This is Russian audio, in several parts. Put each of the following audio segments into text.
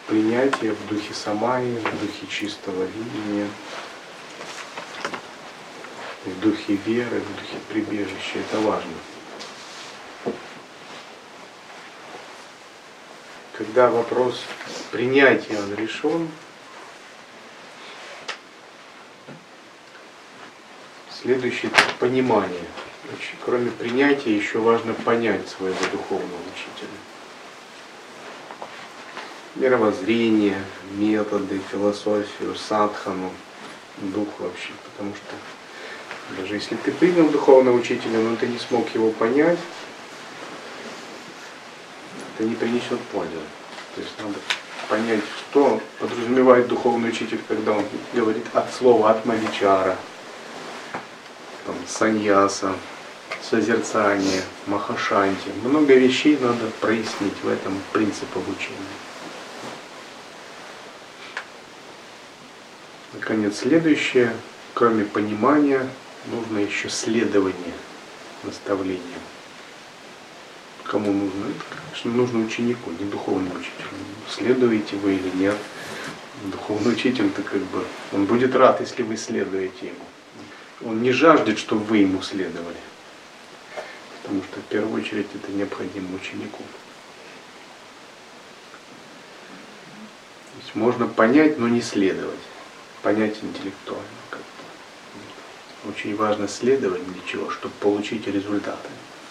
принятия, в духе самаи, в духе чистого видения, в духе веры, в духе прибежища. Это важно. Когда вопрос принятия он решен, следующее — это понимание. Кроме принятия еще важно понять своего духовного учителя. Мировоззрение, методы, философию, садхану, дух вообще. Потому что даже если ты принял духовного учителя, но ты не смог его понять, это не принесет пользы. То есть надо понять, что подразумевает духовный учитель, когда он говорит от слова атмавичара, там, саньяса, созерцание, махашанти. Много вещей надо прояснить в этом принципе обучения. Наконец, следующее, кроме понимания, нужно еще следование наставлениям. Кому нужно? Это, конечно, нужно ученику, не духовному учителю. Следуете вы или нет. Духовный учитель-то он будет рад, если вы следуете ему. Он не жаждет, чтобы вы ему следовали. Потому что в первую очередь это необходимо ученику. То есть можно понять, но не следовать. Понять интеллектуально как-то. Очень важно следовать для чего? Чтобы получить результаты.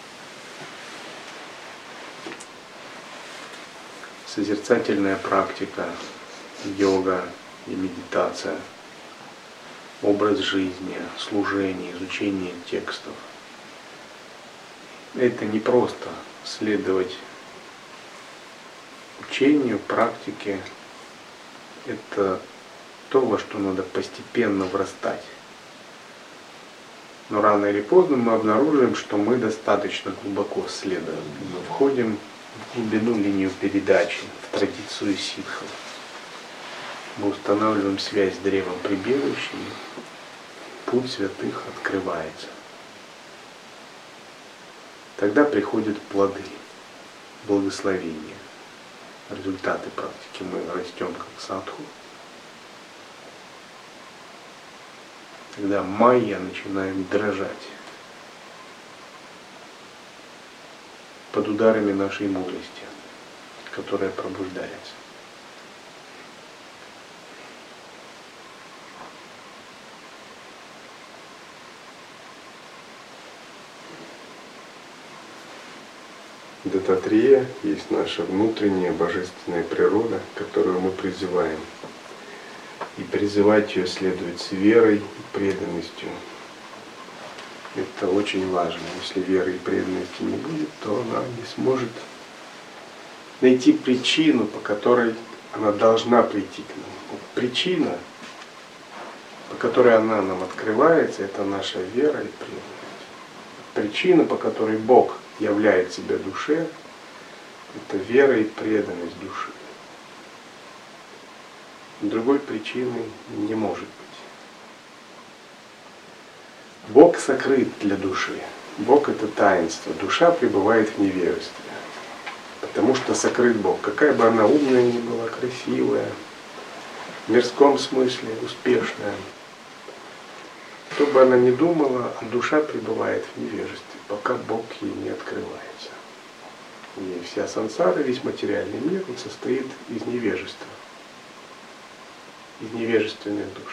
Созерцательная практика, йога и медитация, образ жизни, служение, изучение текстов. Это не просто следовать учению, практике. Это то, во что надо постепенно врастать. Но рано или поздно мы обнаружим, что мы достаточно глубоко следуем. Мы входим в глубину линию передачи, в традицию ситхов. Мы устанавливаем связь с древом прибежища, и путь святых открывается. Тогда приходят плоды, благословения, результаты практики. Мы растем как садху. Тогда майя начинает дрожать под ударами нашей мудрости, которая пробуждается. Дататрия есть наша внутренняя божественная природа, которую мы призываем. И призывать ее следует с верой и преданностью. Это очень важно. Если веры и преданности не будет, то она не сможет найти причину, по которой она должна прийти к нам. Вот причина, по которой она нам открывается, это наша вера и преданность. Причина, по которой Бог являет себя душе, это вера и преданность души. Другой причины не может быть. Бог сокрыт для души. Бог — это таинство. Душа пребывает в невежестве. Потому что сокрыт Бог. Какая бы она умная ни была, красивая, в мирском смысле успешная, что бы она ни думала, душа пребывает в невежестве, пока Бог ей не открывается. И вся сансара, весь материальный мир, он состоит из невежества. Из невежественных душ.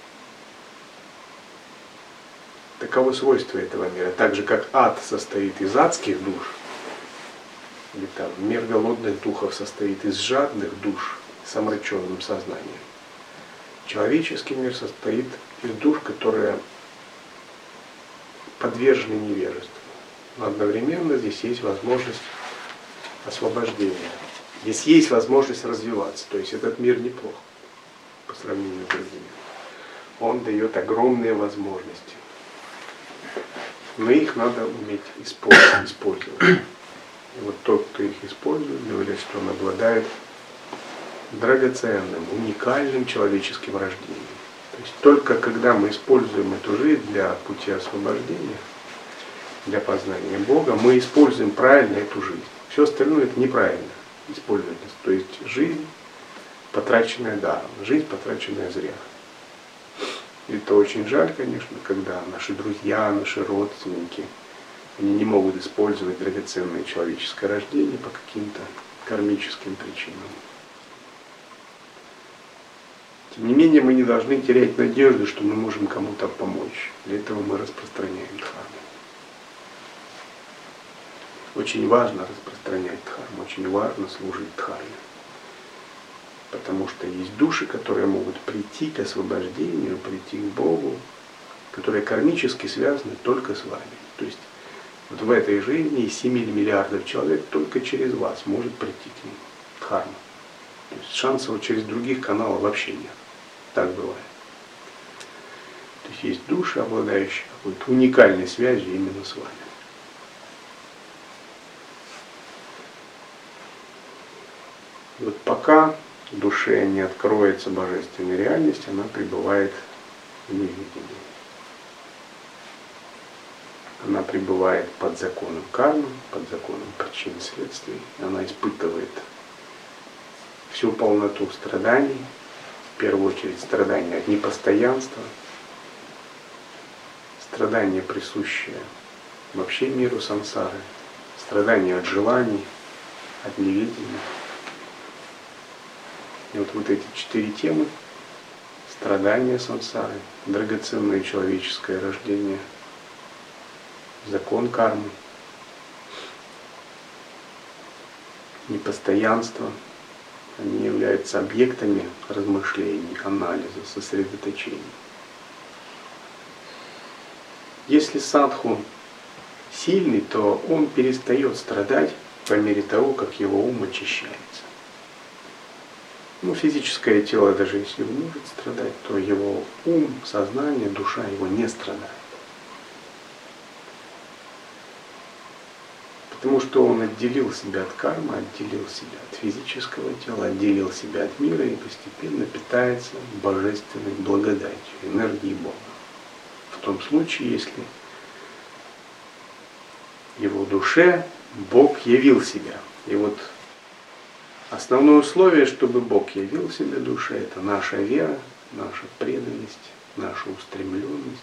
Таково свойство этого мира. Так же, как ад состоит из адских душ, или там мир голодных духов состоит из жадных душ с омраченным сознанием. Человеческий мир состоит из душ, которые подвержены невежеству. Но одновременно здесь есть возможность освобождения. Здесь есть возможность развиваться. То есть этот мир неплох по сравнению с другими. Он дает огромные возможности. Но их надо уметь использовать. И вот тот, кто их использует, говорит, что он обладает драгоценным, уникальным человеческим рождением. То есть только когда мы используем эту жизнь для пути освобождения, для познания Бога, мы используем правильно эту жизнь. Все остальное это неправильно использовать. То есть жизнь потраченная даром, жизнь, потраченная зря. И это очень жаль, конечно, когда наши друзья, наши родственники, они не могут использовать драгоценное человеческое рождение по каким-то кармическим причинам. Тем не менее, мы не должны терять надежду, что мы можем кому-то помочь. Для этого мы распространяем дхарму. Очень важно распространять дхарму, очень важно служить дхарме. Потому что есть души, которые могут прийти к освобождению, прийти к Богу, которые кармически связаны только с вами. То есть вот в этой жизни из 7 миллиардов человек только через вас может прийти к ним дхарма. То есть шансов через других каналов вообще нет. Так бывает. То есть есть души, обладающие какой-то уникальной связью именно с вами. И вот пока душе не откроется божественная реальность, она пребывает в невидении. Она пребывает под законом кармы, под законом причин и следствий. Она испытывает всю полноту страданий, в первую очередь страдания от непостоянства, страдания, присущие вообще миру сансары, страдания от желаний, от неведения. И вот эти 4 темы: страдания сансары, драгоценное человеческое рождение, закон кармы, непостоянство, они являются объектами размышлений, анализа, сосредоточения. Если садху сильный, то он перестает страдать по мере того, как его ум очищается. Физическое тело, даже если он может страдать, то его ум, сознание, душа его не страдает. Потому что он отделил себя от кармы, отделил себя от физического тела, отделил себя от мира и постепенно питается божественной благодатью, энергией Бога. В том случае, если его душе Бог явил себя. И вот основное условие, чтобы Бог явил себя душе, это наша вера, наша преданность, наша устремленность,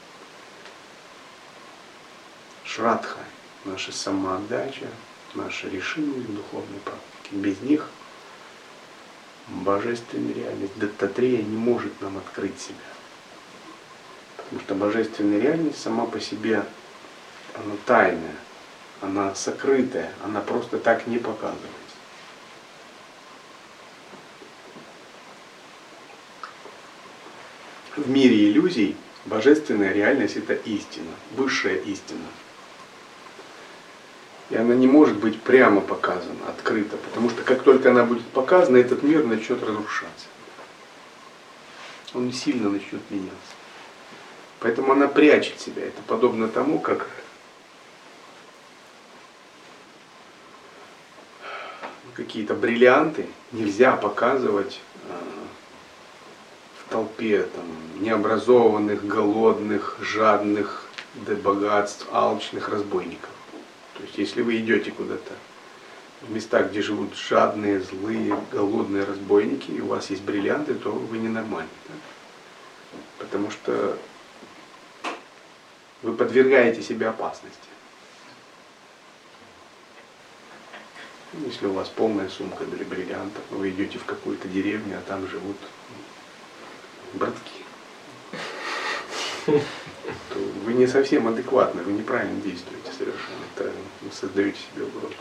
шрадха, наша самоотдача, наша решимость в духовной практике. Без них божественная реальность Даттатрея не может нам открыть себя. Потому что божественная реальность сама по себе, она тайная, она сокрытая, она просто так не показывается. В мире иллюзий божественная реальность — это истина, высшая истина. И она не может быть прямо показана, открыта, потому что как только она будет показана, этот мир начнет разрушаться. Он сильно начнет меняться. Поэтому она прячет себя. Это подобно тому, как какие-то бриллианты нельзя показывать в толпе необразованных, голодных, жадных до богатств, алчных разбойников. То есть, если вы идете куда-то в места, где живут жадные, злые, голодные разбойники, и у вас есть бриллианты, то вы ненормальны. Да? Потому что вы подвергаете себе опасности. Если у вас полная сумка для бриллиантов, вы идете в какую-то деревню, а там живут братки, то вы не совсем адекватны, вы неправильно действуете совершенно. Это вы создаете себе угрозу.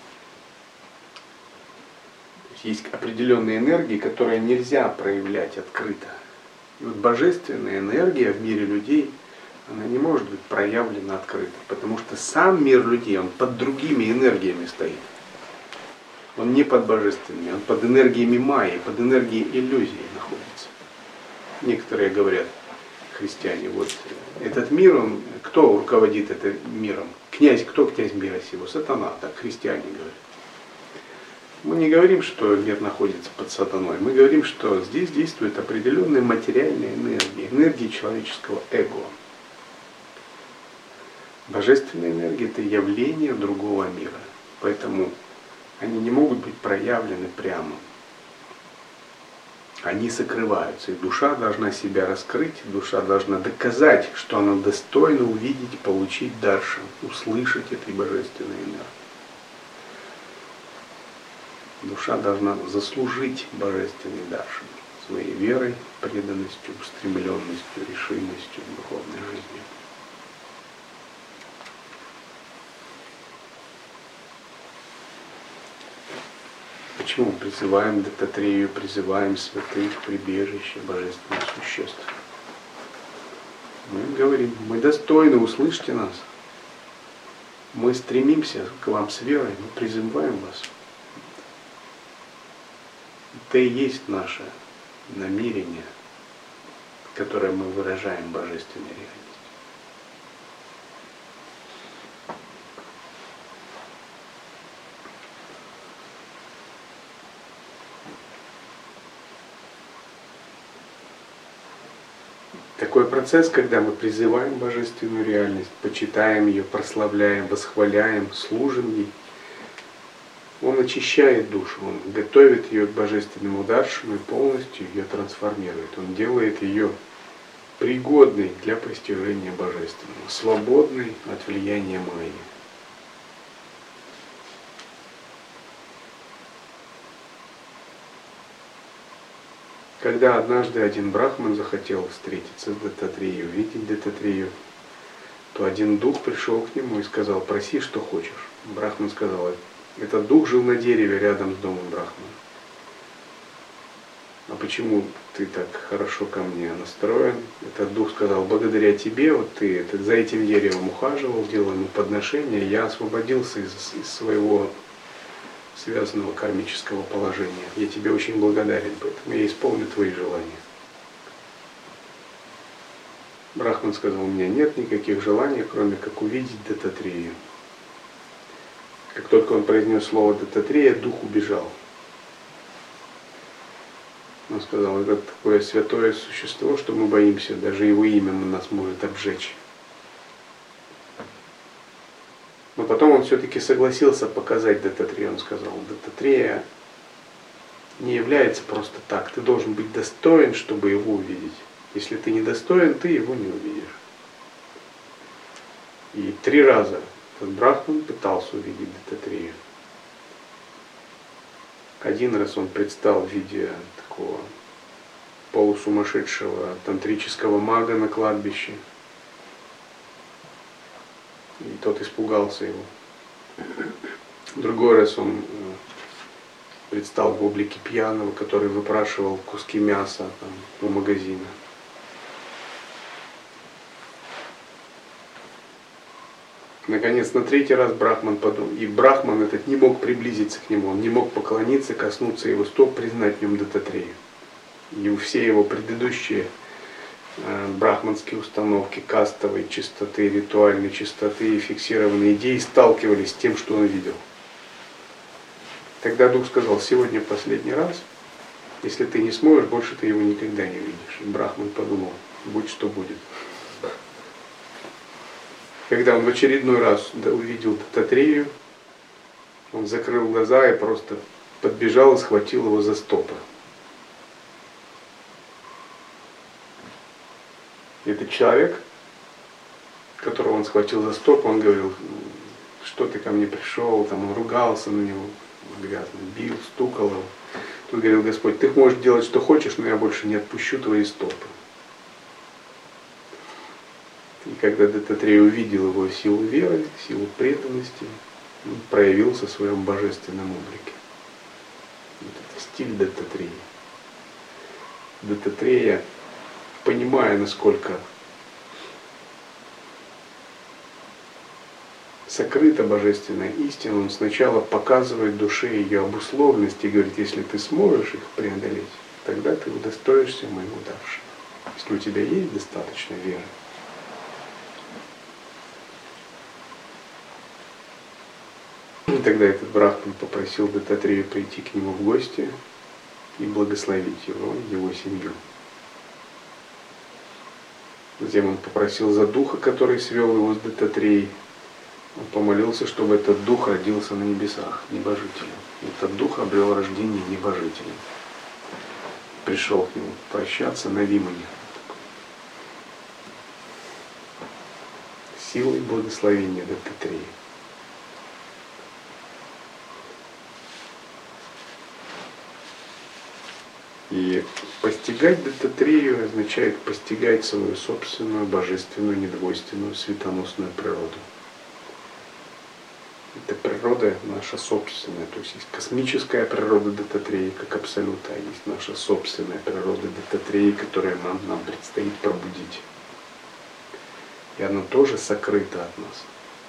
Есть определенные энергии, которые нельзя проявлять открыто. И вот божественная энергия в мире людей, она не может быть проявлена открыто, потому что сам мир людей, он под другими энергиями стоит. Он не под божественными, он под энергиями майи, под энергией иллюзии находится. Некоторые говорят, христиане, вот этот мир, кто руководит этим миром? Князь, кто князь мира сего? Сатана, так христиане говорят. Мы не говорим, что мир находится под сатаной, мы говорим, что здесь действует определенная материальная энергия, энергия человеческого эго. Божественная энергия — это явление другого мира, поэтому они не могут быть проявлены прямо. они сокрываются. И душа должна себя раскрыть, душа должна доказать, что она достойна увидеть, получить даршан, услышать этой божественной энергии. Душа должна заслужить божественный даршан своей верой, преданностью, устремленностью, решимостью в духовной жизни. Почему призываем Даттатрею, призываем святых, прибежище божественных существ? Мы говорим, мы достойны, услышьте нас. Мы стремимся к вам с верой, мы призываем вас. Это и есть наше намерение, которое мы выражаем в божественной реальности. Такой процесс, когда мы призываем божественную реальность, почитаем ее, прославляем, восхваляем, служим ей, он очищает душу, он готовит ее к божественному даршану и полностью ее трансформирует. Он делает ее пригодной для постижения божественного, свободной от влияния майи. Когда однажды один брахман захотел встретиться с Даттатреей, увидеть Даттатрею, то один дух пришел к нему и сказал: проси, что хочешь. Брахман сказал: этот дух жил на дереве рядом с домом Брахмана. А почему ты так хорошо ко мне настроен? Этот дух сказал: благодаря тебе, вот ты за этим деревом ухаживал, делал ему подношения, я освободился из своего связанного кармического положения. Я тебе очень благодарен, поэтому я исполню твои желания. Брахман сказал: у меня нет никаких желаний, кроме как увидеть Даттатрею. Как только он произнес слово Даттатрея, дух убежал. Он сказал: это такое святое существо, что мы боимся, даже его имя нас может обжечь. Но потом он все-таки согласился показать Даттатрею. Он сказал: Даттатрея не является просто так. Ты должен быть достоин, чтобы его увидеть. Если ты не достоин, ты его не увидишь. И 3 раза этот брахман пытался увидеть Даттатрею. Один раз он предстал в виде такого полусумасшедшего тантрического мага на кладбище. И тот испугался его. Другой раз он предстал в облике пьяного, который выпрашивал куски мяса у магазина. Наконец, на 3-й раз брахман подумал, и брахман этот не мог приблизиться к нему, он не мог поклониться, коснуться его стоп, признать в нем Даттатрею. И все его предыдущие брахманские установки кастовой чистоты, ритуальной чистоты и фиксированные идеи сталкивались с тем, что он видел. Тогда дух сказал: сегодня последний раз, если ты не сможешь, больше ты его никогда не увидишь. И брахман подумал: будь что будет. Когда он в очередной раз увидел Даттатрею, он закрыл глаза и просто подбежал и схватил его за стопы. Этот человек, которого он схватил за стопы, он говорил: что ты ко мне пришел, он ругался на него, грязно бил, стукал его. Он говорил: Господь, ты можешь делать, что хочешь, но я больше не отпущу твои стопы. И когда Даттатрея увидел его силу веры, силу преданности, он проявился в своем божественном облике. Вот это стиль Даттатреи. Даттатрея, понимая, насколько сокрыта божественная истина, он сначала показывает душе ее обусловленность и говорит: если ты сможешь их преодолеть, тогда ты удостоишься моего даршана. Если у тебя есть достаточно веры. И тогда этот брахман попросил Даттатрею прийти к нему в гости и благословить его и его семью. Затем он попросил за духа, который свел его с Даттатреей. Он помолился, чтобы этот дух родился на небесах, небожителем. Этот дух обрел рождение небожителем. пришел к нему прощаться на Вимане. Силой благословения Даттатрея. И постигать Даттатрею означает постигать свою собственную божественную, недвойственную, светоносную природу. Эта природа наша собственная, то есть есть космическая природа Даттатреи как абсолюта, а есть наша собственная природа Даттатреи, которую нам предстоит пробудить. И она тоже сокрыта от нас.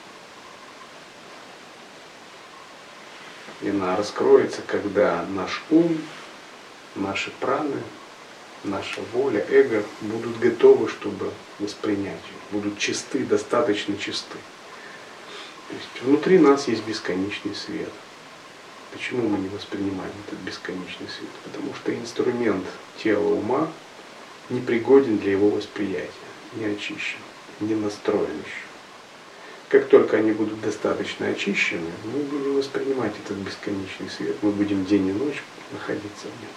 И она раскроется, когда наш ум, наши праны, наша воля, эго будут готовы, чтобы воспринять ее, будут чисты, достаточно чисты. То есть внутри нас есть бесконечный свет. Почему мы не воспринимаем этот бесконечный свет? Потому что инструмент тела ума непригоден для его восприятия, не очищен, не настроен еще. Как только они будут достаточно очищены, мы будем воспринимать этот бесконечный свет, мы будем день и ночь находиться в нем.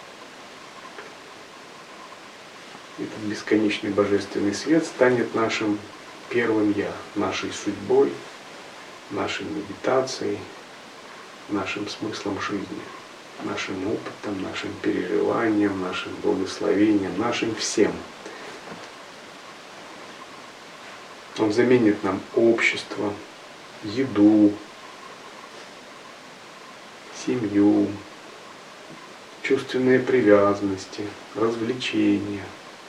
Этот бесконечный божественный свет станет нашим первым «я», нашей судьбой, нашей медитацией, нашим смыслом жизни, нашим опытом, нашим переживанием, нашим благословением, нашим всем. Он заменит нам общество, еду, семью, чувственные привязанности, развлечения.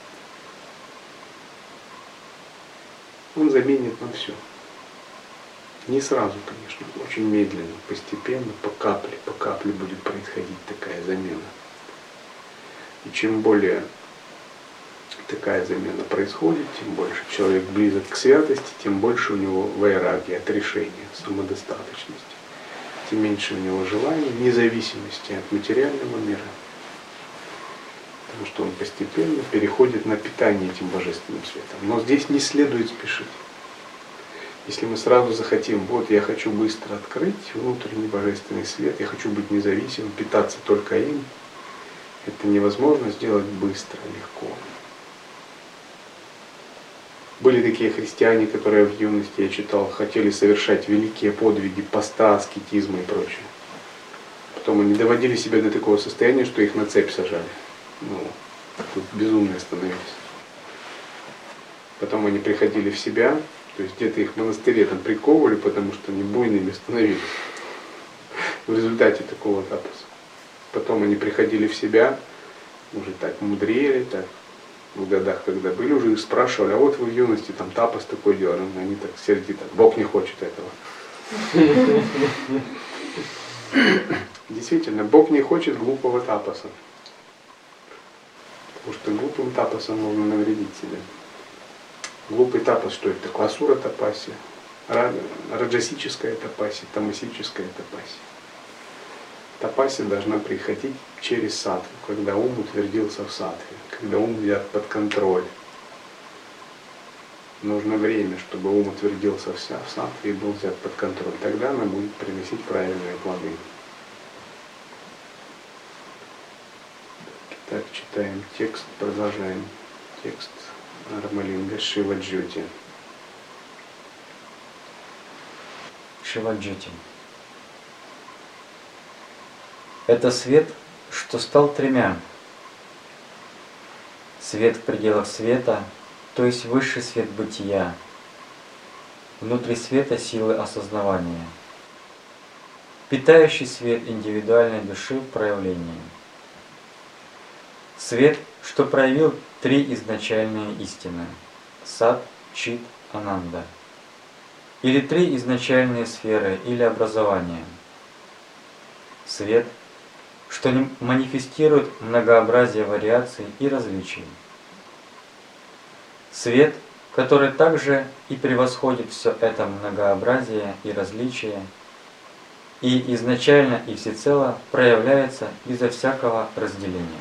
Он заменит нам все. Не сразу, конечно, очень медленно, постепенно, по капле будет происходить такая замена. И чем более такая замена происходит, тем больше человек близок к святости, тем больше у него вайрагья, отрешения, самодостаточности, тем меньше у него желания, независимости от материального мира. Потому что он постепенно переходит на питание этим божественным светом. Но здесь не следует спешить. Если мы сразу захотим, вот я хочу быстро открыть внутренний божественный свет, я хочу быть независимым, питаться только им, это невозможно сделать быстро, легко. Были такие христиане, которые в юности, я читал, хотели совершать великие подвиги поста, аскетизма и прочее. Потом они доводили себя до такого состояния, что их на цепь сажали. Тут безумные становились. Потом они приходили в себя, то есть где-то их в монастыре там приковывали, потому что они буйными становились. В результате такого тапаса. Потом они приходили в себя, уже так мудрели, так в годах, когда были, уже их спрашивали, а вот вы в юности там тапас такой делали, они так сердито, Бог не хочет этого. Действительно, Бог не хочет глупого тапаса. Потому что глупым тапасом можно навредить себе. Глупый тапас, что это такое? Асура тапаси, раджасическая тапаси, тамасическая тапаси. Тапаси должна приходить через саттву, когда ум утвердился в саттве, когда ум взят под контроль. Нужно время, чтобы ум утвердился в саттве и был взят под контроль. Тогда она будет приносить правильные плоды. Так, читаем текст, продолжаем текст. Рамалинга Шиваджоти. Шиваджоти. Это свет, что стал тремя. Свет в пределах света, то есть высший свет бытия. Внутри света силы осознавания. Питающий свет индивидуальной души в проявлении. Свет, что проявил три изначальные истины – Сат, Чит, Ананда. Или три изначальные сферы или образования. Свет, что манифестирует многообразие вариаций и различий. Свет, который также и превосходит все это многообразие и различие, и изначально и всецело проявляется безо всякого разделения.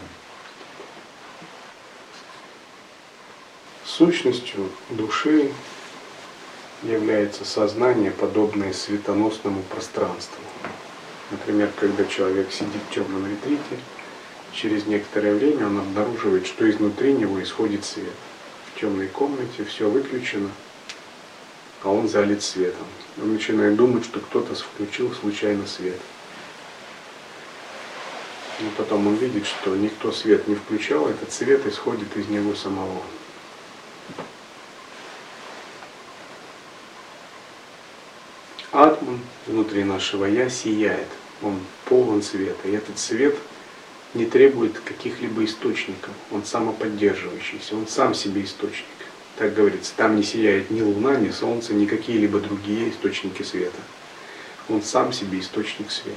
Сущностью души является сознание, подобное светоносному пространству. Например, когда человек сидит в темном ретрите, через некоторое время он обнаруживает, что изнутри него исходит свет. В темной комнате все выключено, а он залит светом. Он начинает думать, что кто-то включил случайно свет. Но потом он видит, что никто свет не включал, этот свет исходит из него самого. Атман внутри нашего «я» сияет, он полон света, и этот свет не требует каких-либо источников, он самоподдерживающийся, он сам себе источник. Так говорится, там не сияет ни луна, ни солнце, ни какие-либо другие источники света. Он сам себе источник света.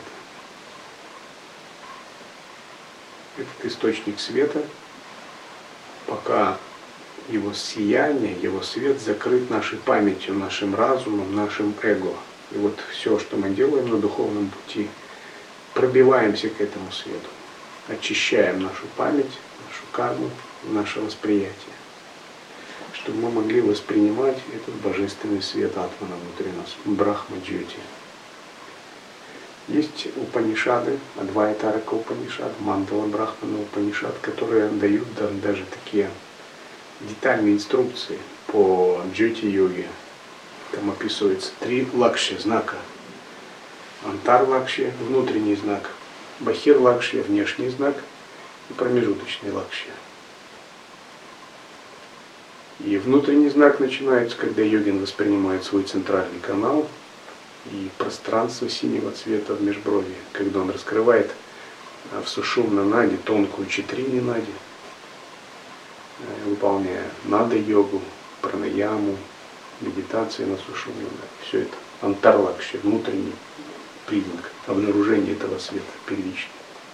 Этот источник света, пока его сияние, его свет закрыт нашей памятью, нашим разумом, нашим эго. И вот все, что мы делаем на духовном пути, пробиваемся к этому свету, очищаем нашу память, нашу карму, наше восприятие, чтобы мы могли воспринимать этот божественный свет Атмана внутри нас, Брахма-джьоти. Есть Упанишады, Адвайтарака Упанишад, Мандала Брахмана Упанишад, которые дают даже такие детальные инструкции по джьоти-йоге. Там описывается 3 лакши, знака. Антар-лакши, внутренний знак, Бахир-лакши, внешний знак и промежуточный лакши. И внутренний знак начинается, когда йогин воспринимает свой центральный канал и пространство синего цвета в межбровье, когда он раскрывает в сушумна нади тонкую читрини нади, выполняя нада-йогу, пранаяму, медитации на сушумна нади. Все это антар-лакши, внутренний признак обнаружения этого света первичный.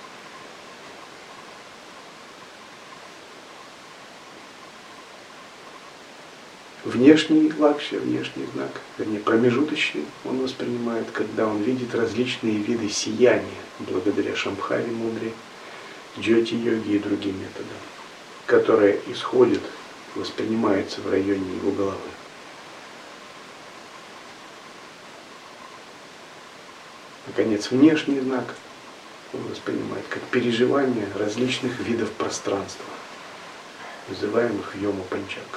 Внешний лакши, внешний знак, вернее промежуточный, он воспринимает, когда он видит различные виды сияния, благодаря Шамбхави мудре, джьоти-йоге и другим методам, которые исходят, воспринимаются в районе его головы. Наконец, внешний знак он воспринимает как переживание различных видов пространства, называемых йома-панчака.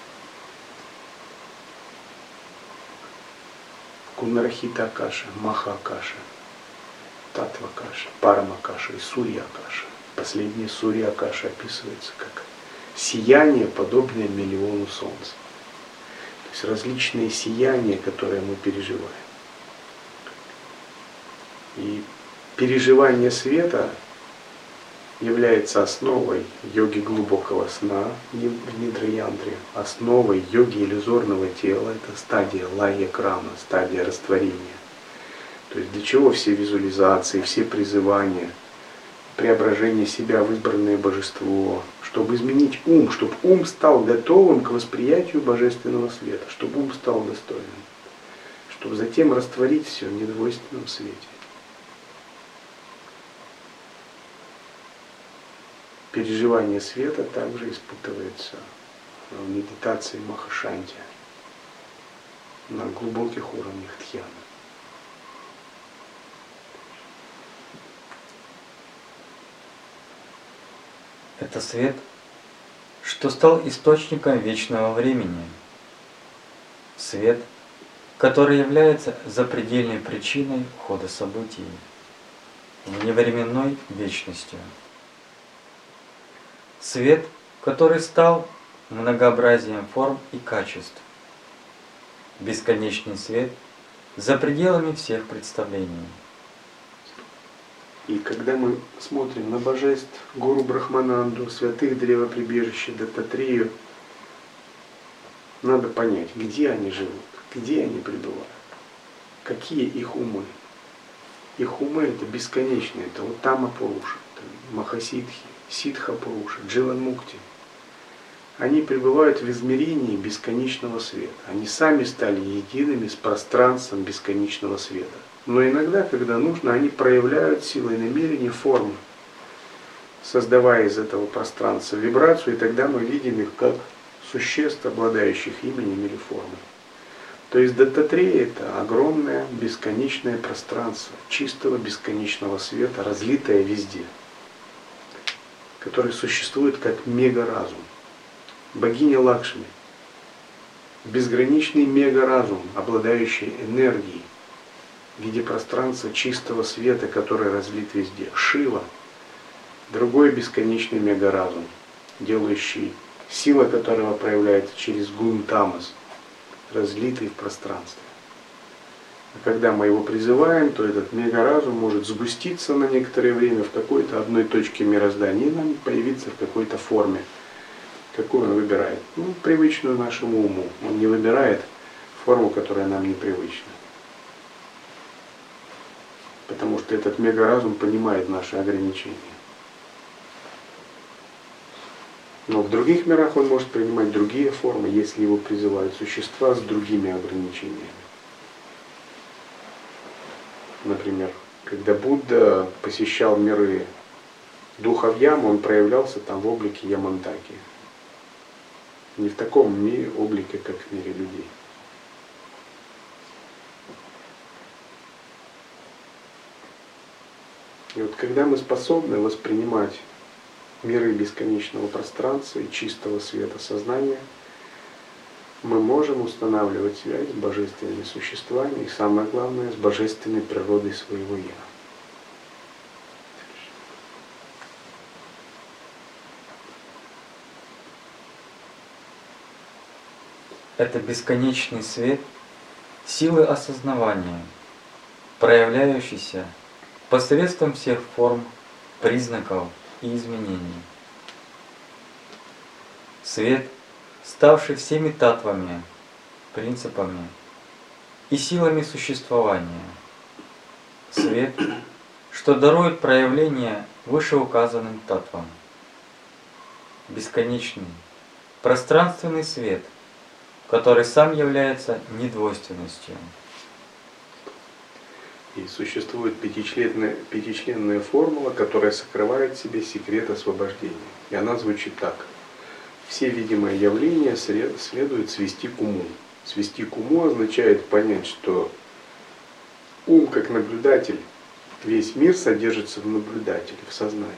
Кунарахита Акаша, Маха Акаша, Татва Акаша, Парама Акаша и Сурья Акаша. Последняя Сурья Акаша описывается как сияние, подобное миллиону солнц. То есть различные сияния, которые мы переживаем. И переживание света является основой йоги глубокого сна в нидра-яндре, основой йоги иллюзорного тела, это стадия лайя-крана, стадия растворения. То есть для чего все визуализации, все призывания, преображение себя в избранное божество, чтобы изменить ум, чтобы ум стал готовым к восприятию божественного света, чтобы ум стал достойным, чтобы затем растворить все в недвойственном свете. Переживание света также испытывается в медитации Махашанти на глубоких уровнях дхьяны. Это свет, что стал источником вечного времени. Свет, который является запредельной причиной хода событий, вневременной вечностью. Свет, который стал многообразием форм и качеств. Бесконечный свет за пределами всех представлений. И когда мы смотрим на божеств, Гуру Брахмананду, святых древоприбежища Даттатрею, надо понять, где они живут, где они пребывают, какие их умы. Их умы это бесконечные, это Уттама Пуруша, это Махасидхи, Сидха Пуруша, Дживан Мукти. Они пребывают в измерении бесконечного света. Они сами стали едиными с пространством бесконечного света. Но иногда, когда нужно, они проявляют силой намерения формы, создавая из этого пространства вибрацию, и тогда мы видим их как существ, обладающих именем или формой. То есть Даттатрея это огромное бесконечное пространство чистого бесконечного света, разлитое везде. который существует как мегаразум. Богиня Лакшми. Безграничный мегаразум, обладающий энергией в виде пространства чистого света, который разлит везде. Шива. Другой бесконечный мегаразум, делающий, сила которого проявляется через гун тамас, разлитый в пространстве. А когда мы его призываем, то этот мегаразум может сгуститься на некоторое время в какой-то одной точке мироздания и нам появиться в какой-то форме, какую он выбирает. Ну, привычную нашему уму. Он не выбирает форму, которая нам непривычна. Потому что этот мегаразум понимает наши ограничения. Но в других мирах он может принимать другие формы, если его призывают существа с другими ограничениями. Например, когда Будда посещал миры духов Ям, он проявлялся там в облике Ямантаки. Не в таком облике, как в мире людей. И вот когда мы способны воспринимать миры бесконечного пространства и чистого света сознания, мы можем устанавливать связь с божественными существами и, самое главное, с божественной природой своего «Я». Это бесконечный свет силы осознавания, проявляющийся посредством всех форм, признаков и изменений. Свет, ставший всеми татвами, принципами и силами существования. Свет, что дарует проявление вышеуказанным татвам. Бесконечный, пространственный свет, который сам является недвойственностью. И существует пятичленная формула, которая сокрывает в себе секрет освобождения. И она звучит так. Все видимые явления следует свести к уму. Свести к уму означает понять, что ум как наблюдатель, весь мир содержится в наблюдателе, в сознании.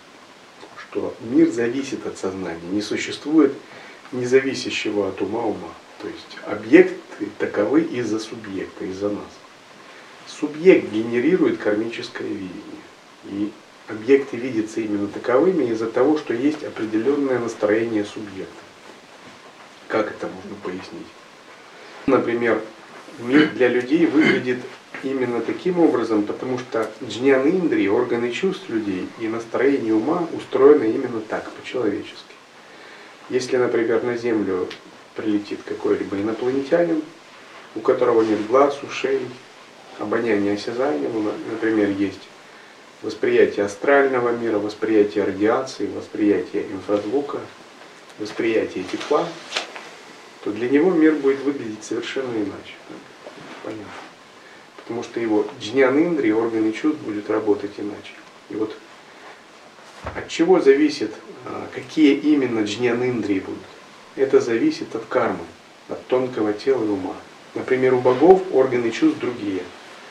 Что мир зависит от сознания, не существует независящего от ума. То есть объекты таковы из-за субъекта, из-за нас. Субъект генерирует кармическое видение. И объекты видятся именно таковыми из-за того, что есть определенное настроение субъекта. Как это можно пояснить? Например, мир для людей выглядит именно таким образом, потому что джнян-индрии, органы чувств людей и настроение ума устроены именно так, по-человечески. Если, например, на Землю прилетит какой-либо инопланетянин, у которого нет глаз, ушей, обоняния, осязания, например, есть восприятие астрального мира, восприятие радиации, восприятие инфразвука, восприятие тепла, то для него мир будет выглядеть совершенно иначе. Понятно. Потому что его джнян-индрии, органы чувств, будут работать иначе. И вот от чего зависит, какие именно джнян-индрии будут? Это зависит от кармы, от тонкого тела и ума. Например, у богов органы чувств другие.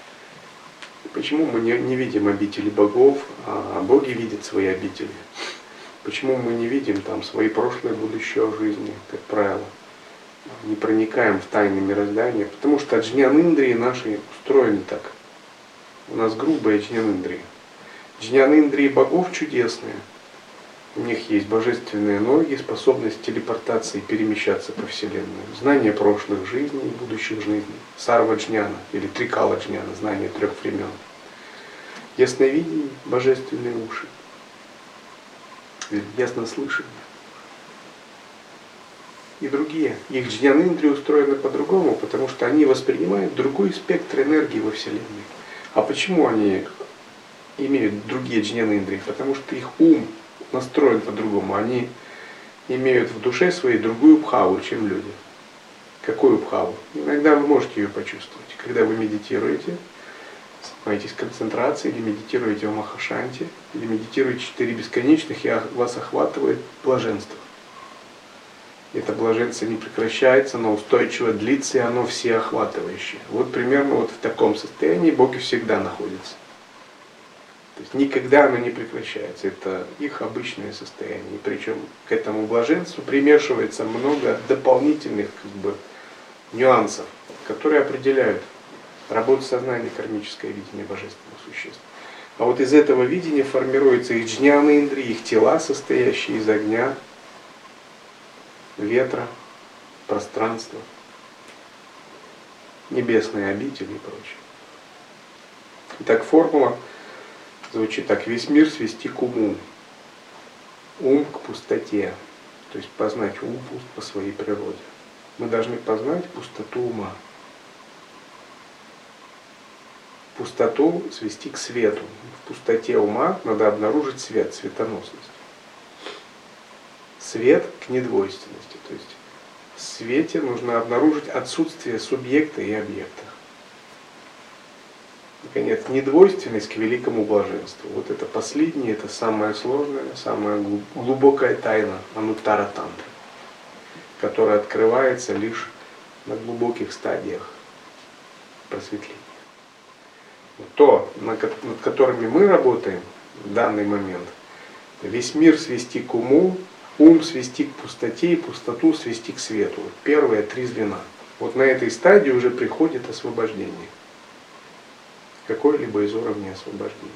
Почему мы не видим обители богов, а боги видят свои обители? Почему мы не видим там свои прошлые и будущее жизни, как правило? Не проникаем в тайны мироздания, потому что джнян-индрии наши устроены так. У нас грубые джнян-индрии. Джнян-индрии богов чудесные. У них есть божественные ноги, способность телепортации, перемещаться по Вселенной, знание прошлых жизней и будущих жизней, сарва-джняна или трикала-джняна, знание 3 времен, ясновидение, божественные уши, яснослышание и другие. Их джнян-индрии устроены по-другому, потому что они воспринимают другой спектр энергии во Вселенной. А почему они имеют другие джнян-индрии? Потому что их ум настроен по-другому. Они имеют в душе своей другую бхаву, чем люди. Какую бхаву? Иногда вы можете ее почувствовать. Когда вы медитируете, занимаетесь концентрацией, или медитируете в Махашанте, или медитируете 4 бесконечных, и вас охватывает блаженство. Это блаженство не прекращается, но устойчиво длится, и оно всеохватывающее. Вот примерно вот в таком состоянии боги всегда находятся. То есть никогда оно не прекращается. Это их обычное состояние. И причем к этому блаженству примешивается много дополнительных нюансов, которые определяют работу сознания, кармическое видение божественных существ. А вот из этого видения формируются их джняны индрии, их тела, состоящие из огня, ветра, пространства, небесные обители и прочее. Итак, формула звучит так: весь мир свести к уму, ум к пустоте, то есть познать ум пуст по своей природе. Мы должны познать пустоту ума. Пустоту свести к свету. В пустоте ума надо обнаружить свет, светоносность. Свет к недвойственности. То есть в свете нужно обнаружить отсутствие субъекта и объекта. Наконец, недвойственность к великому блаженству. Вот это последнее, это самая сложная, самая глубокая тайна ануттара тантры, которая открывается лишь на глубоких стадиях просветления. То, над которыми мы работаем в данный момент, весь мир свести к уму, ум свести к пустоте и пустоту свести к свету. Вот первые три звена. Вот на этой стадии уже приходит освобождение. Какое-либо из уровней освобождения.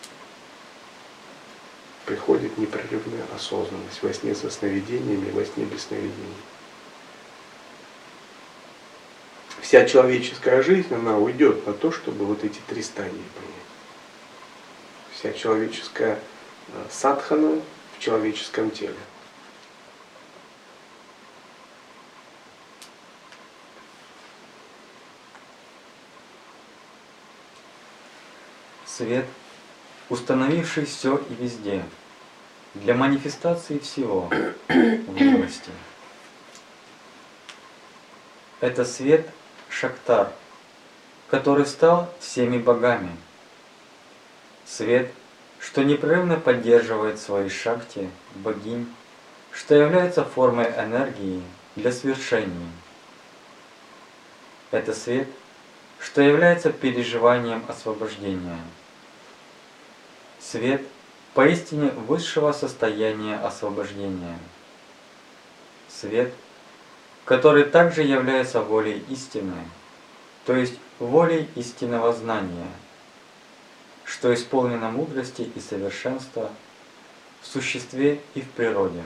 Приходит непрерывная осознанность во сне со сновидениями, во сне без сновидений. Вся человеческая жизнь, она уйдет на то, чтобы вот эти три стадии принять. Вся человеческая садхана в человеческом теле. Свет, установивший все и везде, для манифестации всего в милости. Это свет Шактар, который стал всеми богами. Свет, что непрерывно поддерживает свои шакти, богинь, что является формой энергии для свершений. Это свет, что является переживанием освобождения. Свет поистине высшего состояния освобождения. Свет, который также является волей истины, то есть волей истинного знания, что исполнено мудрости и совершенства в существе и в природе.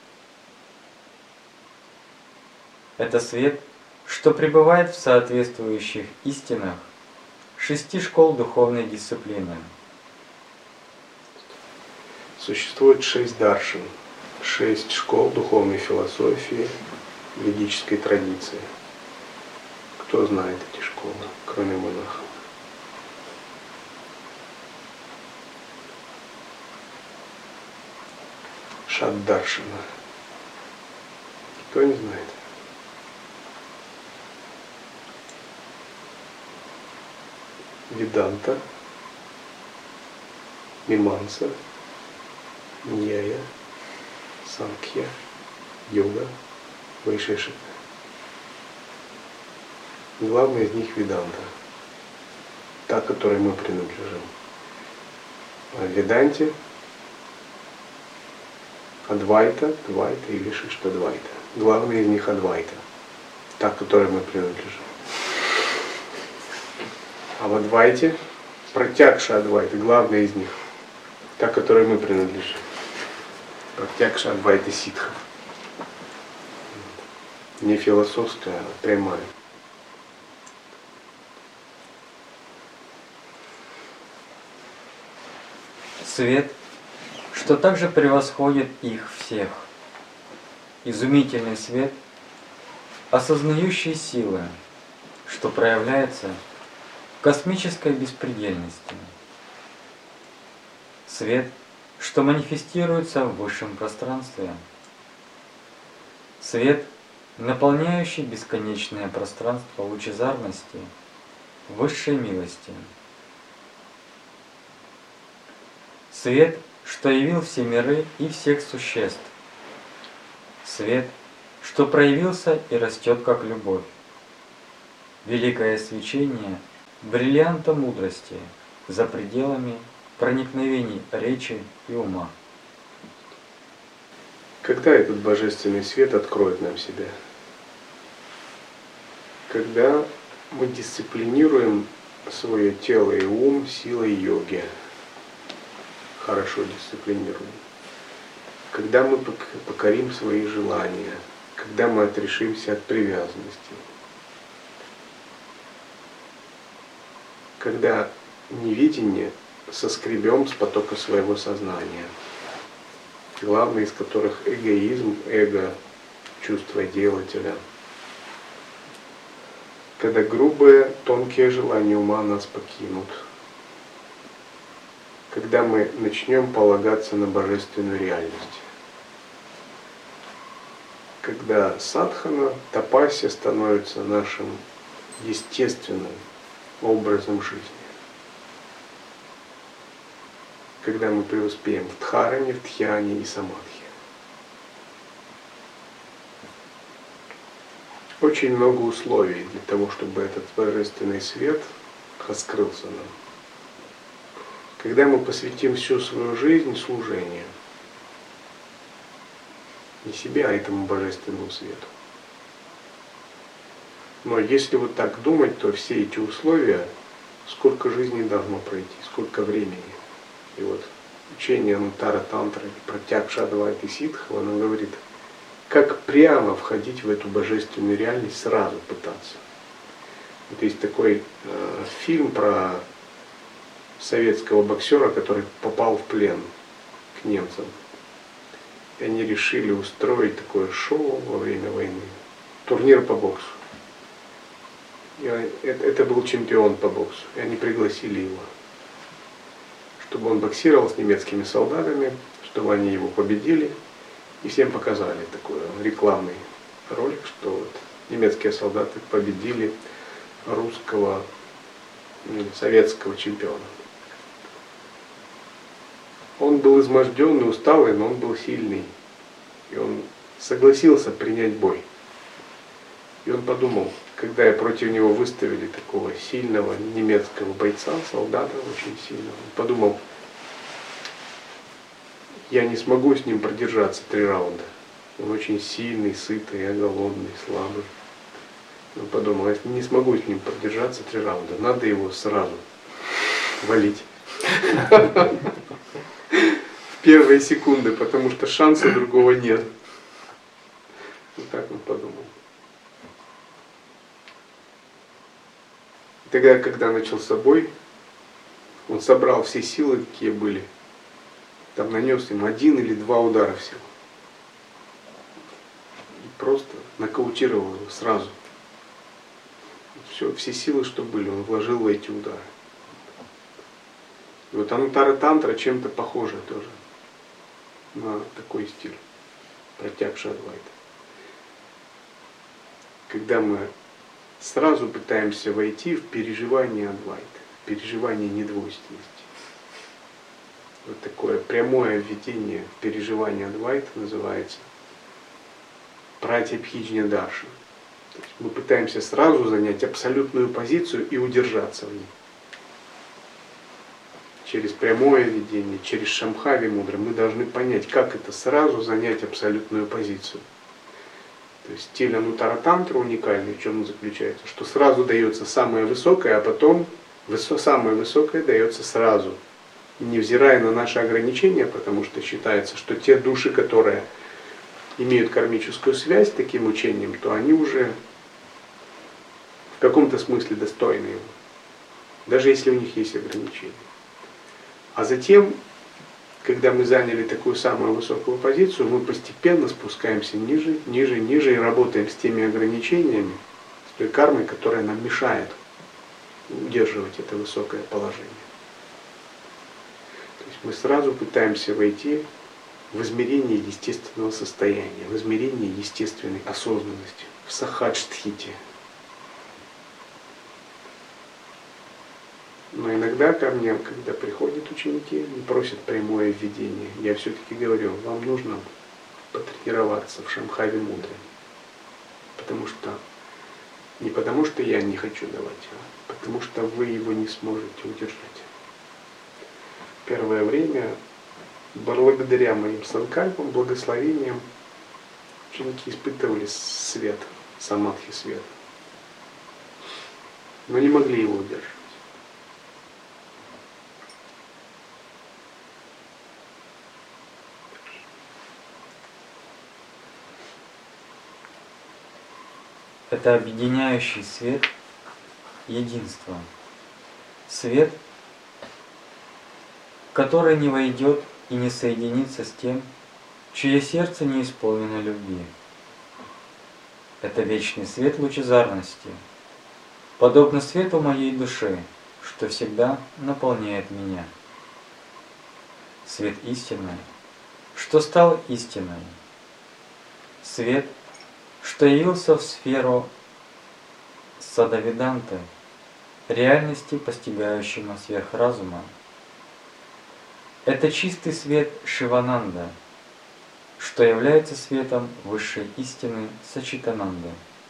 Это свет, что пребывает в соответствующих истинах 6 школ духовной дисциплины. Существует 6 даршин, 6 школ духовной философии, ведической традиции. Кто знает эти школы, кроме монахов? Шаддаршина. Кто не знает? Веданта, Миманса, Ньяя, Санкхья, Йога, Вайшешика. Главная из них Веданта, та, которой мы принадлежим. А в Веданте Адвайта, Двайта и Вишишта Двайта. Главная из них Адвайта, та, к которой мы принадлежим. А в Адвайте Пратьякша Адвайта, главная из них, та, к которой мы принадлежим. Пратьякша Адвайта ситхов. Не философская, а прямая. Свет, что также превосходит их всех. Изумительный свет, осознающий силы, что проявляется в космической беспредельности. Свет, что манифестируется в высшем пространстве. Свет, наполняющий бесконечное пространство лучезарности, высшей милости. Свет, что явил все миры и всех существ. Свет, что проявился и растет как любовь. Великое свечение бриллианта мудрости за пределами проникновений речи и ума. Когда этот божественный свет откроет нам себя? Когда мы дисциплинируем свое тело и ум силой йоги. Хорошо дисциплинируем. Когда мы покорим свои желания, когда мы отрешимся от привязанности, когда невидение соскребем с потока своего сознания, главное из которых эгоизм, эго, чувство делателя. Когда грубые, тонкие желания ума нас покинут. Когда мы начнем полагаться на божественную реальность. Когда садхана, тапасия становится нашим естественным образом жизни. Когда мы преуспеем в дхаране, в дхьяне и самадхи. Очень много условий для того, чтобы этот божественный свет раскрылся нам. Когда мы посвятим всю свою жизнь служению, не себе, а этому божественному свету. Но если вот так думать, то все эти условия, сколько жизней должно пройти, сколько времени. И вот учение Анутара Тантры, Пратьякша-Адвайта Ситхова, оно говорит, как прямо входить в эту божественную реальность, сразу пытаться. Вот есть такой фильм про советского боксера, который попал в плен к немцам. И они решили устроить такое шоу во время войны. Турнир по боксу. Это был чемпион по боксу. И они пригласили его, чтобы он боксировал с немецкими солдатами, чтобы они его победили. И всем показали такой рекламный ролик, что вот немецкие солдаты победили русского, советского чемпиона. Он был изможденный, усталый, но он был сильный. И он согласился принять бой. И он подумал, когда против него выставили такого сильного немецкого бойца, солдата очень сильного, он подумал, я не смогу с ним продержаться 3 раунда. Он очень сильный, сытый, я голодный, слабый. Он подумал, я не смогу с ним продержаться 3 раунда, надо его сразу валить. В первые секунды, потому что шанса другого нет. Вот так он подумал. И тогда, когда начался бой, он собрал все силы, какие были. Там нанес им 1 или 2 удара всего. И просто нокаутировал его сразу. Все силы, что были, он вложил в эти удары. И вот Анутара Тантра чем-то похожа тоже на такой стиль. Пратьякша-Адвайта. Когда мы сразу пытаемся войти в переживание Адвайта, в переживание недвойственности. Вот такое прямое введение в переживание Адвайта называется Пратипхиджня Даршана. То есть мы пытаемся сразу занять абсолютную позицию и удержаться в ней. Через прямое видение, через Шамхави мудра мы должны понять, как это сразу занять абсолютную позицию. То есть стиль Анутара Тантра уникальный, в чем он заключается, что сразу дается самое высокое, а потом самое высокое дается сразу, невзирая на наши ограничения, потому что считается, что те души, которые имеют кармическую связь с таким учением, то они уже в каком-то смысле достойны его, даже если у них есть ограничения. А затем, когда мы заняли такую самую высокую позицию, мы постепенно спускаемся ниже, ниже, ниже и работаем с теми ограничениями, с той кармой, которая нам мешает удерживать это высокое положение. То есть мы сразу пытаемся войти в измерение естественного состояния, в измерение естественной осознанности, в сахадждхите. Но иногда ко мне, когда приходят ученики и просят прямое введение, я все-таки говорю, вам нужно потренироваться в Шамхави мудре. Потому что, не потому что я не хочу давать, а потому что вы его не сможете удержать. первое время, благодаря моим санкальпам, благословениям, ученики испытывали свет, самадхи свет, но не могли его удержать. Это объединяющий свет единства. Свет, который не войдет и не соединится с тем, чье сердце не исполнено любви. Это вечный свет лучезарности, подобно свету моей души, что всегда наполняет меня. Свет истинный, что стал истиной. Свет, что явился в сферу садавиданты, реальности, постигающему сверхразума. Это чистый свет Шивананда, что является светом высшей истины Сачитананды.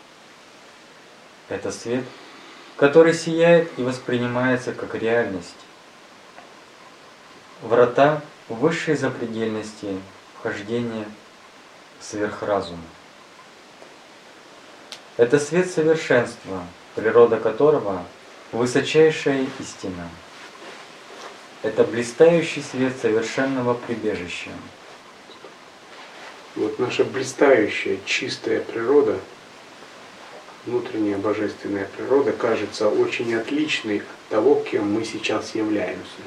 Это свет, который сияет и воспринимается как реальность. Врата высшей запредельности вхождения в сверхразум. Это свет совершенства, природа которого – высочайшая истина. Это блистающий свет совершенного прибежища. Вот наша блистающая, чистая природа, внутренняя божественная природа, кажется очень отличной от того, кем мы сейчас являемся.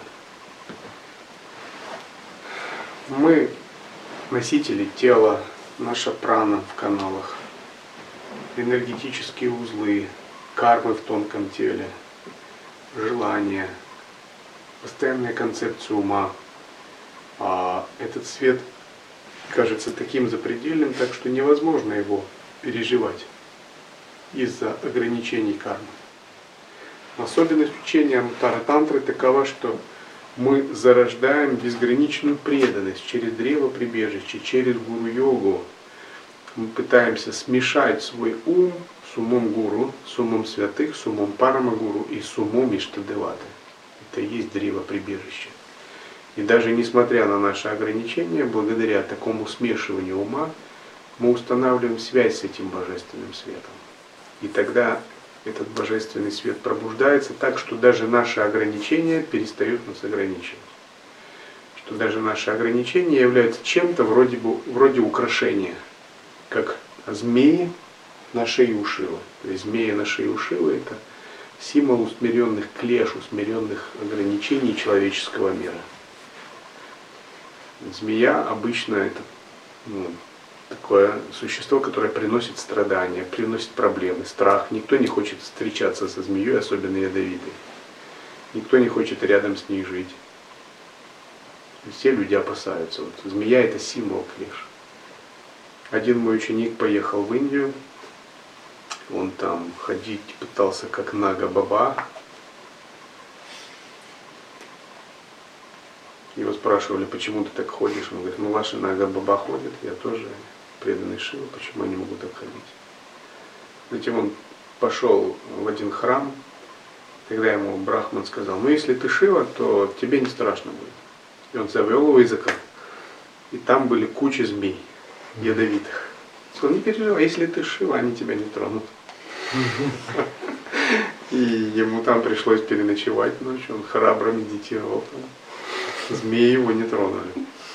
Мы носители тела, наша прана в каналах, энергетические узлы, кармы в тонком теле, желания, постоянная концепция ума. А этот свет кажется таким запредельным, так что невозможно его переживать из-за ограничений кармы. Особенность учения Анутара-тантры такова, что мы зарождаем безграничную преданность через древо прибежища, через гуру-йогу. Мы пытаемся смешать свой ум с умом гуру, с умом святых, с умом парама-гуру и с умом Иштадеваты. Это и есть древо прибежища. И даже несмотря на наши ограничения, благодаря такому смешиванию ума, мы устанавливаем связь с этим божественным светом. И тогда этот божественный свет пробуждается так, что даже наши ограничения перестают нас ограничивать. Что даже наши ограничения являются чем-то вроде украшения. Как змеи на шее у Шивы. То есть змеи на шее у Шивы — это символ усмиренных клеш, усмиренных ограничений человеческого мира. Змея обычно это такое существо, которое приносит страдания, приносит проблемы, страх. Никто не хочет встречаться со змеей, особенно ядовитой. Никто не хочет рядом с ней жить. Все люди опасаются. Вот змея — это символ клеш. Один мой ученик поехал в Индию, он там ходить пытался как Нага-баба. Его спрашивали, почему ты так ходишь? Он говорит, ну ваши Нага-баба ходят, я тоже преданный Шива, почему я не могу так ходить? Затем он пошел в один храм, тогда ему Брахман сказал, ну если ты Шива, то тебе не страшно будет. И он завел его языка, и там были куча змей ядовитых. Он сказал, не переживай, если ты Шива, они тебя не тронут. И ему там пришлось переночевать ночью, он храбро медитировал там. Змеи его не тронули.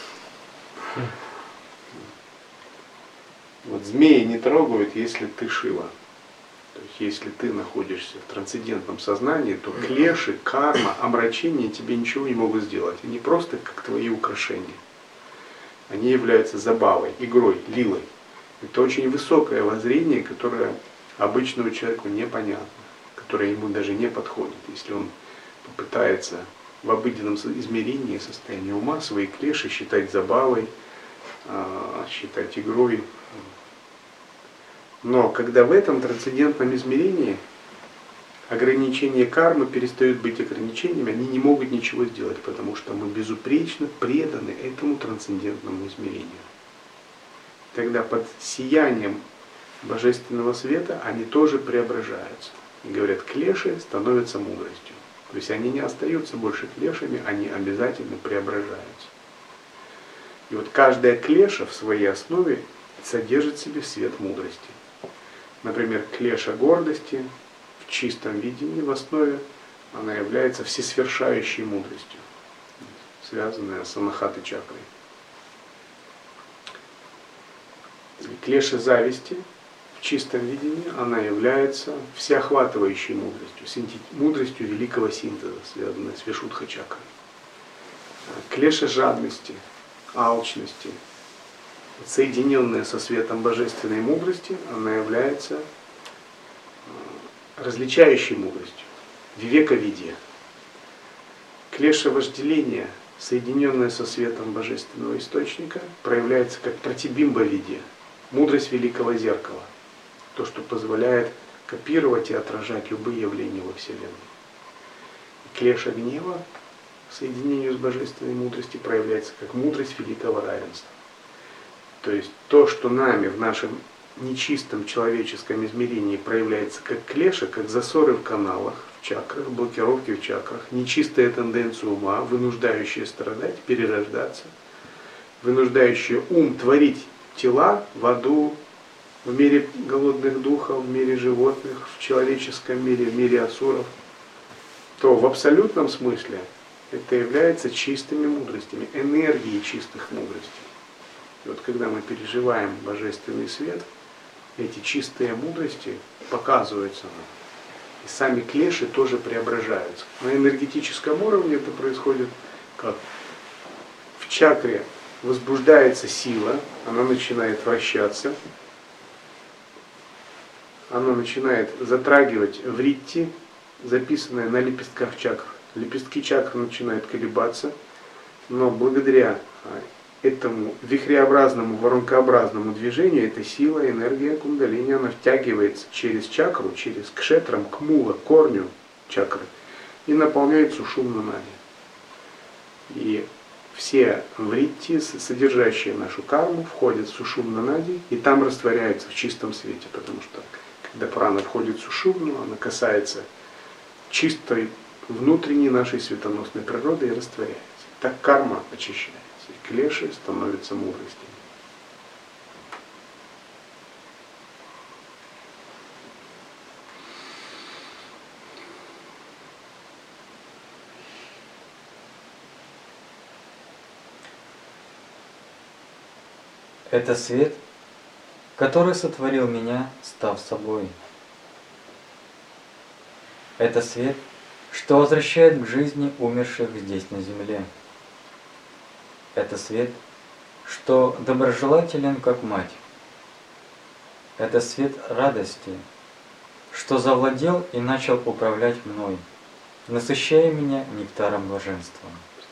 Вот змеи не трогают, если ты Шива. То есть если ты находишься в трансцендентном сознании, то клеши, карма, омрачения тебе ничего не могут сделать. Они просто как твои украшения. Они являются забавой, игрой, лилой. Это очень высокое воззрение, которое обычному человеку непонятно, которое ему даже не подходит. Если он попытается в обыденном измерении состояния ума свои клеши считать забавой, считать игрой. Но когда в этом трансцендентном измерении ограничения кармы перестают быть ограничениями, они не могут ничего сделать, потому что мы безупречно преданы этому трансцендентному измерению. Тогда под сиянием божественного света они тоже преображаются. И говорят, клеши становятся мудростью. То есть они не остаются больше клешами, они обязательно преображаются. И вот каждая клеша в своей основе содержит в себе свет мудрости. Например, клеша гордости в чистом видении в основе, она является всесвершающей мудростью, связанная с анахатой чакрой. Клеша зависти в чистом видении, она является всеохватывающей мудростью, мудростью великого синтеза, связанной с вишудха чакрой. Клеша жадности, алчности, соединенная со светом божественной мудрости, она является различающей мудростью, вивека-видия. Клеша вожделения, соединенная со светом божественного источника, проявляется как пратибимба-видия, мудрость великого зеркала, то, что позволяет копировать и отражать любые явления во Вселенной. Клеша гнева в соединении с божественной мудростью проявляется как мудрость великого равенства. То есть то, что нами в нашем нечистом человеческом измерении проявляется как клеша, как засоры в каналах, в чакрах, блокировки в чакрах, нечистая тенденция ума, вынуждающая страдать, перерождаться, вынуждающая ум творить тела в аду, в мире голодных духов, в мире животных, в человеческом мире, в мире асуров, то в абсолютном смысле это является чистыми мудростями, энергией чистых мудростей. И вот когда мы переживаем божественный свет, эти чистые мудрости показываются нам. И сами клеши тоже преображаются. На энергетическом уровне это происходит как? В чакре возбуждается сила, она начинает вращаться, она начинает затрагивать вритти, записанное на лепестках чакр. Лепестки чакр начинают колебаться, но благодаря этому вихреобразному, воронкообразному движению, эта сила, энергия кундалини, она втягивается через чакру, через кшетрам, к мула, корню чакры, и наполняет сушумну нади. И все вритти, содержащие нашу карму, входят в сушумну нади, и там растворяются в чистом свете, потому что когда прана входит в сушумну, она касается чистой внутренней нашей светоносной природы и растворяется. Так карма очищается. И клеши становятся мудростями. Это свет, который сотворил меня, став собой. Это свет, что возвращает к жизни умерших здесь на земле. Это свет, что доброжелателен, как мать. Это свет радости, что завладел и начал управлять мной, насыщая меня нектаром блаженства.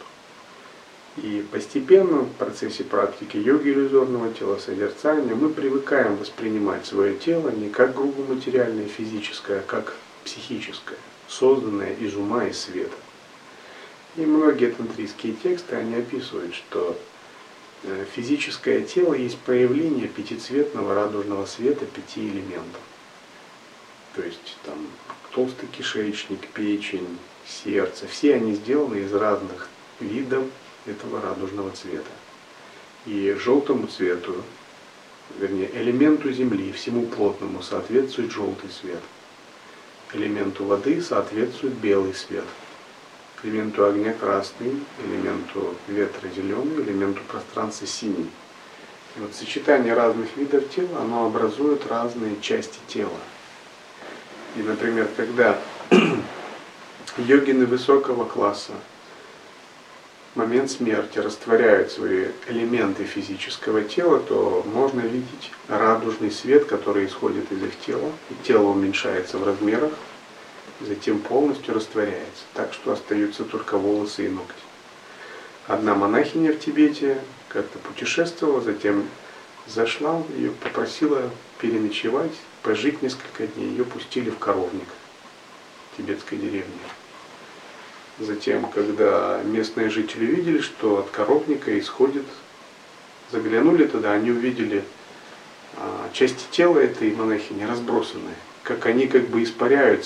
И постепенно в процессе практики йоги иллюзорного телосозерцания мы привыкаем воспринимать свое тело не как грубо материальное физическое, а как психическое, созданное из ума и света. И многие тантрийские тексты, они описывают, что физическое тело есть проявление пятицветного радужного света 5 элементов. То есть там толстый кишечник, печень, сердце, все они сделаны из разных видов этого радужного цвета. И желтому цвету, вернее, элементу земли, всему плотному соответствует желтый свет. Элементу воды соответствует белый свет. Элементу огня красный, элементу ветра зеленый, элементу пространства синий. И вот сочетание разных видов тела, оно образует разные части тела. И, например, когда йогины высокого класса в момент смерти растворяют свои элементы физического тела, то можно видеть радужный свет, который исходит из их тела, и тело уменьшается в размерах, затем полностью растворяется, так что остаются только волосы и ногти. Одна монахиня в Тибете как-то путешествовала, затем зашла, ее попросила переночевать, пожить несколько дней, ее пустили в коровник в тибетской деревне. Затем, когда местные жители видели, что от коровника исходит, заглянули туда, они увидели части тела этой монахини разбросанные, как они как бы испаряются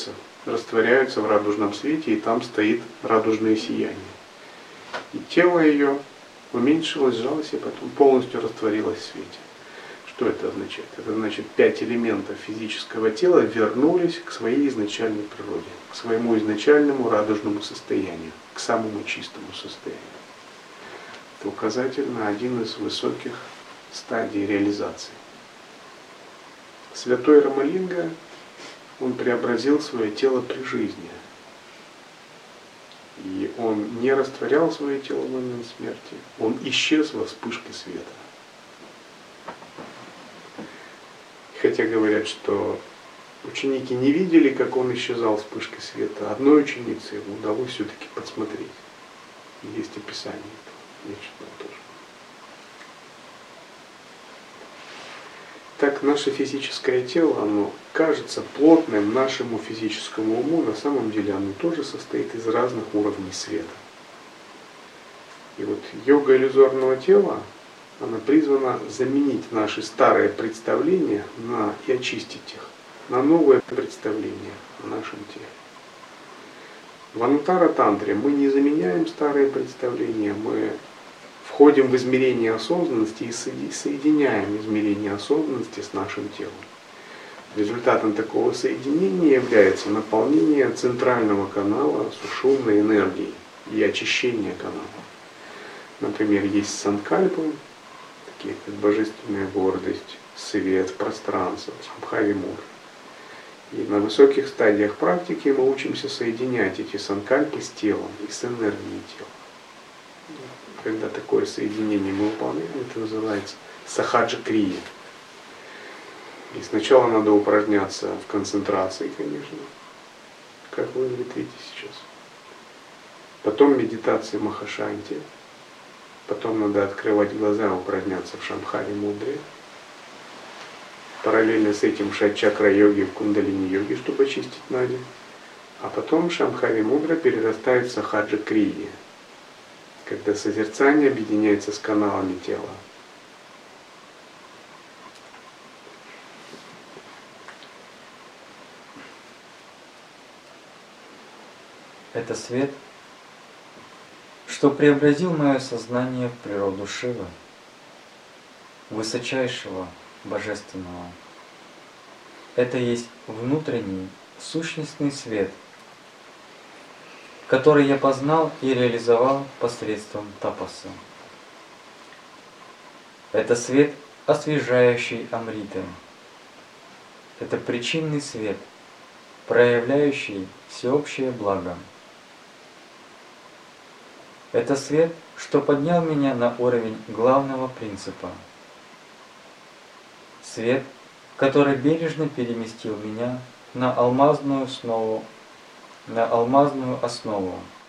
растворяются в радужном свете, и там стоит радужное сияние. И тело ее уменьшилось, сжалось, и потом полностью растворилось в свете. Что это означает? Это значит, 5 элементов физического тела вернулись к своей изначальной природе, к своему изначальному радужному состоянию, к самому чистому состоянию. Это указатель на один из высоких стадий реализации. Святой Рамалинга, он преобразил свое тело при жизни. И он не растворял свое тело в момент смерти, он исчез во вспышке света. Хотя говорят, что ученики не видели, как он исчезал вспышкой света, одной ученице ему удалось все-таки подсмотреть. И есть описание этого. Я читал тоже. Так наше физическое тело, оно кажется плотным нашему физическому уму, на самом деле оно тоже состоит из разных уровней света. И вот йога иллюзорного тела, она призвана заменить наши старые представления и очистить их на новое представление о нашем теле. В Анутара-тантре мы не заменяем старые представления, мы входим в измерение осознанности и соединяем измерение осознанности с нашим телом. Результатом такого соединения является наполнение центрального канала сушумной энергией и очищение канала. Например, есть санкальпы, такие как божественная гордость, свет, пространство, самбхави-мудра. И на высоких стадиях практики мы учимся соединять эти санкальпы с телом и с энергией тела. Когда такое соединение мы выполняем, это называется сахаджа-крия. И сначала надо упражняться в концентрации, конечно, как вы видите сейчас. Потом медитация махашанти. Потом надо открывать глаза, упражняться в шамбхави-мудре. Параллельно с этим шат-чакра-йоги в кундалини-йоге, чтобы очистить нади. А потом шамбхави-мудра перерастает в сахаджа-крия, когда созерцание объединяется с каналами тела. Это свет, что преобразил мое сознание в природу Шивы, высочайшего, божественного. Это есть внутренний, сущностный свет, который я познал и реализовал посредством тапаса. Это свет, освежающий амриты. Это причинный свет, проявляющий всеобщее благо. Это свет, что поднял меня на уровень главного принципа. Свет, который бережно переместил меня на алмазную основу